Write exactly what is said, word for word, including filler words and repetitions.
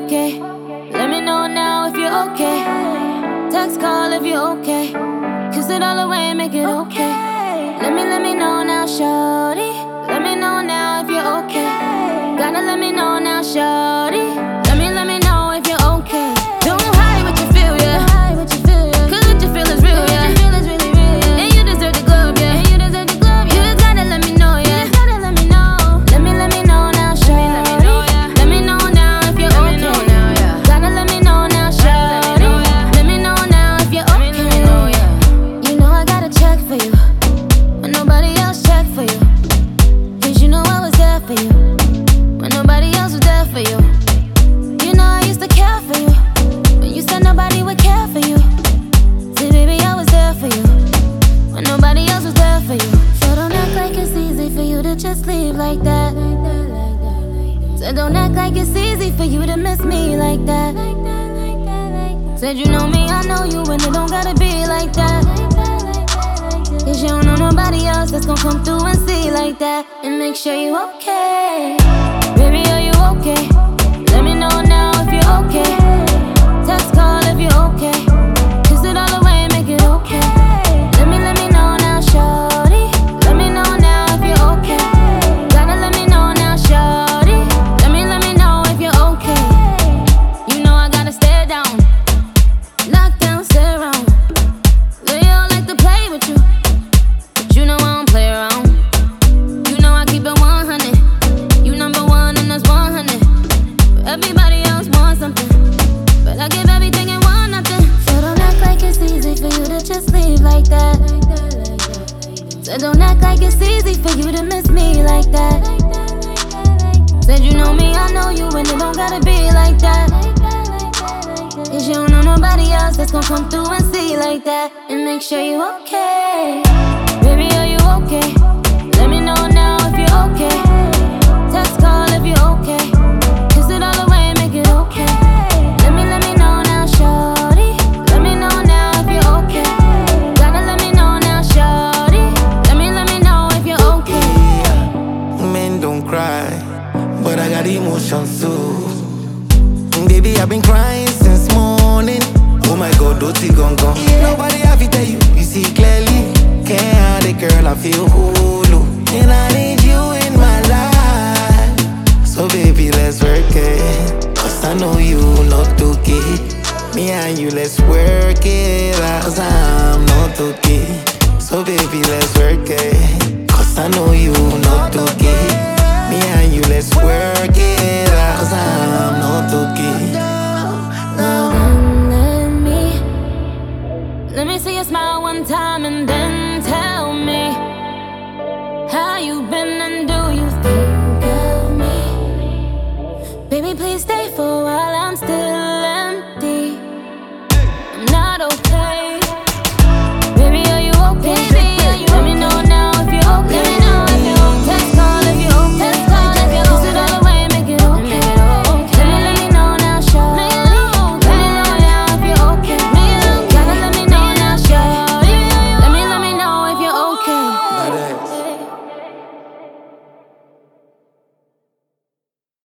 okay. Let me know now if you're okay. Text, call if you're okay. Kiss it all away, make it okay. Let me, let me know now, shorty. Let me know now if you're okay. Gotta let me know now, shorty. Let me, let me know if you're okay. Don't hide what you feel, yeah. Cause what you feel is real, yeah. And you deserve the glove, yeah. You just gotta let me know, yeah. Let me, let me know now, shorty. Let me know now if you're okay. Gotta let me know now, shorty. Let me know now if you're okay. You know I gotta check for you when nobody else check for you. Cause you know I was there for you when nobody else was there for you. You know I used to care for you when you said nobody would care for you. See, baby, I was there for you when nobody else was there for you. So don't act like it's easy for you to just leave like that. So don't act like it's easy for you to miss me like that. Said you know me, I know you, and it don't gotta be like that. Cause you don't know nobody else that's gonna come through and see like that. And make sure you okay. Baby, are you okay? Let me know now if you're okay. Text, call if you're okay. Kiss it all away, make it okay. Let me, let me know now, shorty. Let me know now if you're okay. Gotta let me know now, shorty. Let me, let me know if you're okay. You know I gotta stay down, lock down, stay around. They all like to play with you, but you know I don't play around. You know I keep it one hundred. You number one and that's one hundred. Everybody else wants something, but I give everything and want nothing. So don't act like it's easy for you to just leave like that. So don't act like it's easy for you to miss me like that. Said you know me, I know you, and it don't gotta be like that. Cause you don't know nobody else that's gonna come through and see like that. And make sure you okay. Baby, are you okay? Let me know now if you're okay. Text, call if you're okay. Kiss it all away, make it okay. Let me, let me know now, shorty. Let me know now if you're okay. Gotta let me know now, shorty. Let me, let me know if you're okay. Men don't cry, but I got emotions too. Baby, I've been crying since morning. Oh my God, dirty gon gon. Nobody have to tell you, you see clearly. Can't hide it, girl, I feel holo. And I need you in my life. So baby, let's work it. Cause I know you not okay. Me and you, let's work it out. Cause I'm not okay. So baby, let's work it. Cause I know you not okay. Me and you, let's work it out. Cause I'm not okay. Then let me, let me see you smile one time and then tell me how you been and do you think of me? Baby, please stay for a while, I'm still